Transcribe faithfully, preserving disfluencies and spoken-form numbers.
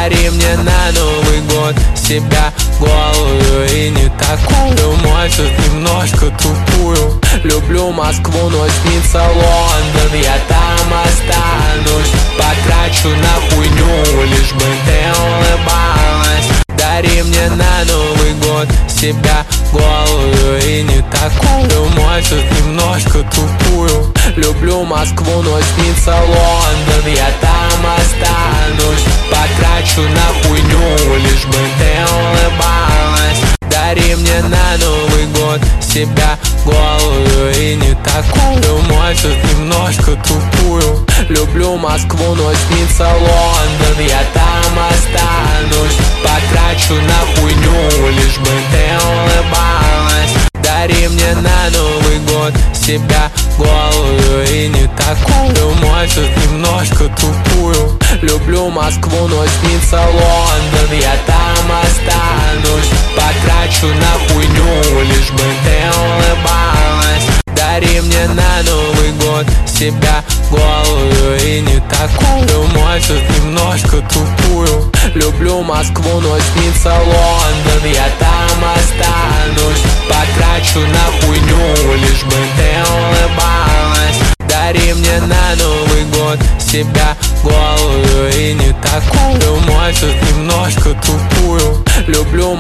Дари мне на Новый год себя голую и не такую, может немножко тупую. Люблю Москву, но снится Лондон, я там останусь. Потрачу на хуйню, лишь бы ты улыбалась. Дари мне на Новый год себя голую и не такую, может немножко тупую. Люблю Москву, но снится Лондон, я там останусь. Потрачу на хуйню, лишь бы ты улыбалась. Дари мне на Новый год себя голую и не такую, может немножко тупую. Люблю Москву, но снится Лондон, я там останусь. Потрачу на хуйню, лишь бы ты улыбалась. Дари мне на Новый год себя голую и не такую, может немножко тупую. Люблю Москву, но снится Лондон, я там останусь. Потрачу на хуйню, лишь бы ты улыбалась. Дари мне на Новый год себя голую и не такую, может немножко тупую. Люблю Москву, но снится Лондон, я там останусь. Потрачу на хуйню, лишь бы ты улыбалась. Дари мне на Новый год себя голую и не такую, может немножко тупую. Люблю